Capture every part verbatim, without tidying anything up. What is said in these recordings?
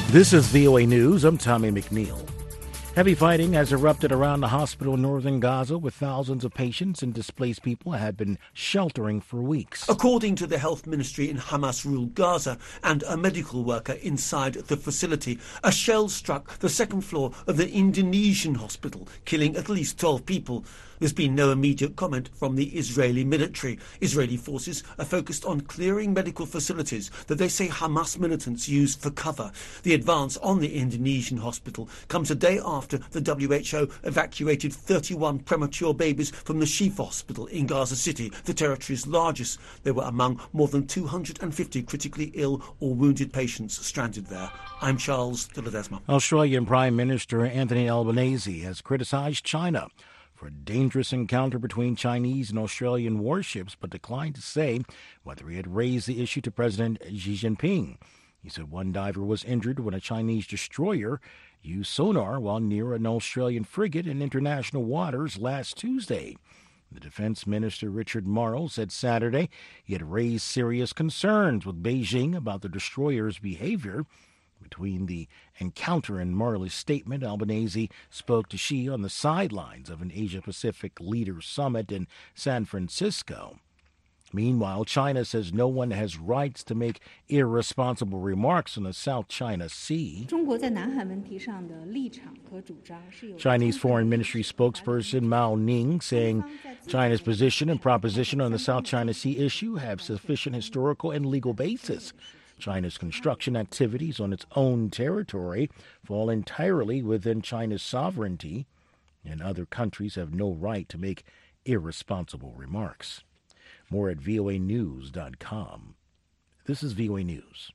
This is V O A News. I'm Tommy McNeil. Heavy fighting has erupted around the hospital in northern Gaza, where thousands of patients and displaced people have been sheltering for weeks. According to the health ministry in Hamas-ruled Gaza and a medical worker inside the facility, a shell struck the second floor of the Indonesian hospital, killing at least twelve people. There's been no immediate comment from the Israeli military. Israeli forces are focused on clearing medical facilities that they say Hamas militants used for cover. The advance on the Indonesian hospital comes a day after the W H O evacuated thirty-one premature babies from the Shifa hospital in Gaza City, the territory's largest. They were among more than two hundred fifty critically ill or wounded patients stranded there. I'm Charles de Ledesma. Australian Prime Minister Anthony Albanese has criticized China for a dangerous encounter between Chinese and Australian warships, but declined to say whether he had raised the issue to President Xi Jinping. He said one diver was injured when a Chinese destroyer used sonar while near an Australian frigate in international waters last Tuesday. The Defense Minister Richard Marles said Saturday he had raised serious concerns with Beijing about the destroyer's behavior. Between the encounter and Marley's statement, Albanese spoke to Xi on the sidelines of an Asia-Pacific Leaders Summit in San Francisco. Meanwhile, China says no one has rights to make irresponsible remarks on the South China Sea. Chinese Foreign Ministry spokesperson Mao Ning saying China's position and proposition on the South China Sea issue have sufficient historical and legal basis. China's construction activities on its own territory fall entirely within China's sovereignty, and other countries have no right to make irresponsible remarks. More at V O A news dot com. This is V O A News.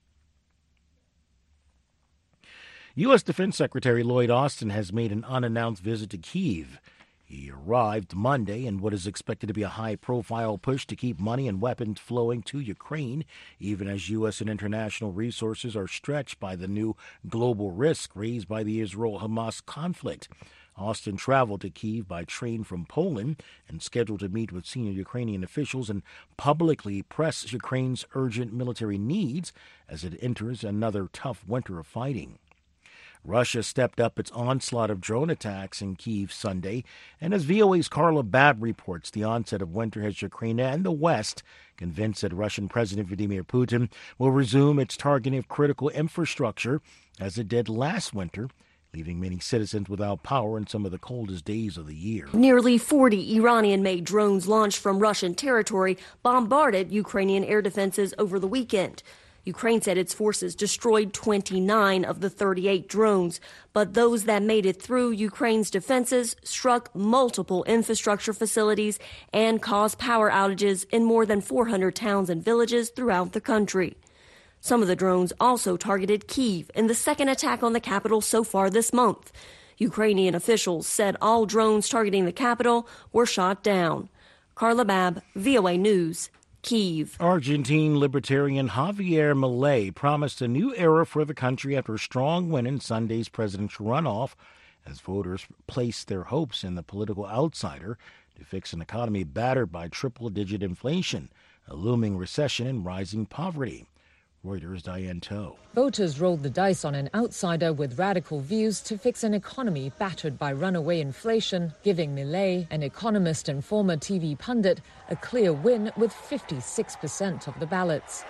U S. Defense Secretary Lloyd Austin has made an unannounced visit to Kyiv. He arrived Monday in what is expected to be a high-profile push to keep money and weapons flowing to Ukraine, even as U S and international resources are stretched by the new global risk raised by the Israel-Hamas conflict. Austin traveled to Kyiv by train from Poland and scheduled to meet with senior Ukrainian officials and publicly press Ukraine's urgent military needs as it enters another tough winter of fighting. Russia stepped up its onslaught of drone attacks in Kyiv Sunday, and as V O A's Carla Babb reports, the onset of winter has Ukraine and the West convinced that Russian President Vladimir Putin will resume its targeting of critical infrastructure as it did last winter, leaving many citizens without power in some of the coldest days of the year. Nearly forty Iranian-made drones launched from Russian territory bombarded Ukrainian air defenses over the weekend. Ukraine said its forces destroyed twenty-nine of the thirty-eight drones, but those that made it through Ukraine's defenses struck multiple infrastructure facilities and caused power outages in more than four hundred towns and villages throughout the country. Some of the drones also targeted Kyiv in the second attack on the capital so far this month. Ukrainian officials said all drones targeting the capital were shot down. Carla Babb, V O A News, Kyiv. Argentine libertarian Javier Milei promised a new era for the country after a strong win in Sunday's presidential runoff, as voters placed their hopes in the political outsider to fix an economy battered by triple-digit inflation, a looming recession, and rising poverty. Reuters' Diane Toe. Voters rolled the dice on an outsider with radical views to fix an economy battered by runaway inflation, giving Milei, an economist and former T V pundit, a clear win with fifty-six percent of the ballots.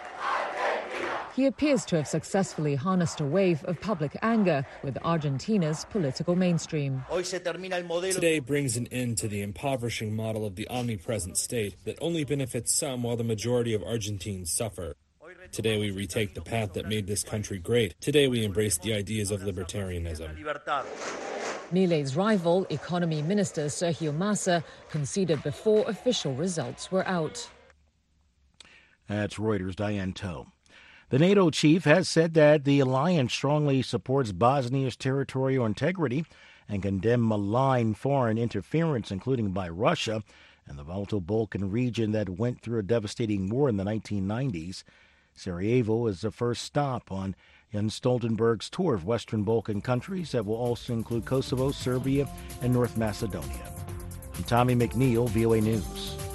He appears to have successfully harnessed a wave of public anger with Argentina's political mainstream. Today brings an end to the impoverishing model of the omnipresent state that only benefits some while the majority of Argentines suffer. Today we retake the path that made this country great. Today we embrace the ideas of libertarianism. Milei's rival, Economy Minister Sergio Massa, conceded before official results were out. That's Reuters' Diane Toe. The NATO chief has said that the alliance strongly supports Bosnia's territorial integrity and condemned malign foreign interference, including by Russia, in the volatile Balkan region that went through a devastating war in the nineteen nineties. Sarajevo is the first stop on Jens Stoltenberg's tour of Western Balkan countries that will also include Kosovo, Serbia, and North Macedonia. I'm Tommy McNeil, V O A News.